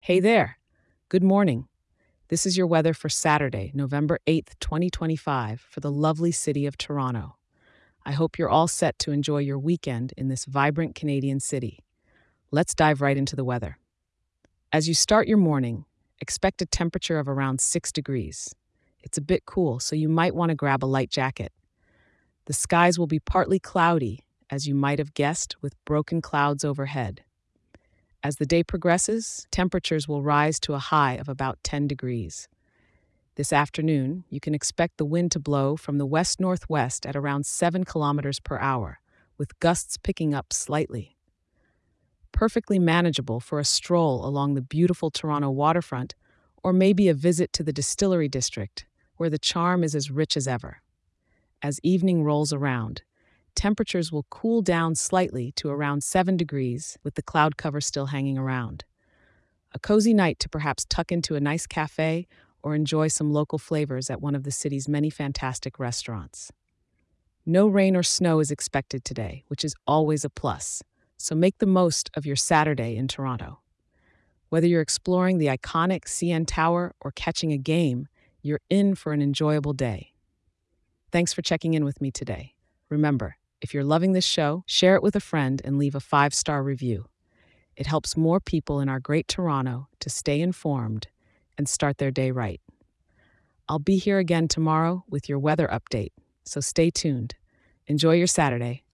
Hey there. Good morning. This is your weather for Saturday, November 8th, 2025, for the lovely city of Toronto. I hope you're all set to enjoy your weekend in this vibrant Canadian city. Let's dive right into the weather. As you start your morning, expect a temperature of around 6 degrees. It's a bit cool, so you might want to grab a light jacket. The skies will be partly cloudy, as you might have guessed, with broken clouds overhead. As the day progresses, temperatures will rise to a high of about 10 degrees. This afternoon, you can expect the wind to blow from the west northwest at around 7 kilometers per hour, with gusts picking up slightly. Perfectly manageable for a stroll along the beautiful Toronto waterfront, or maybe a visit to the Distillery District, where the charm is as rich as ever. As evening rolls around, temperatures will cool down slightly to around 7 degrees, with the cloud cover still hanging around. A cozy night to perhaps tuck into a nice cafe or enjoy some local flavors at one of the city's many fantastic restaurants. No rain or snow is expected today, which is always a plus, so make the most of your Saturday in Toronto. Whether you're exploring the iconic CN Tower or catching a game, you're in for an enjoyable day. Thanks for checking in with me today. Remember, if you're loving this show, share it with a friend and leave a 5-star review. It helps more people in our great Toronto to stay informed and start their day right. I'll be here again tomorrow with your weather update, so stay tuned. Enjoy your Saturday.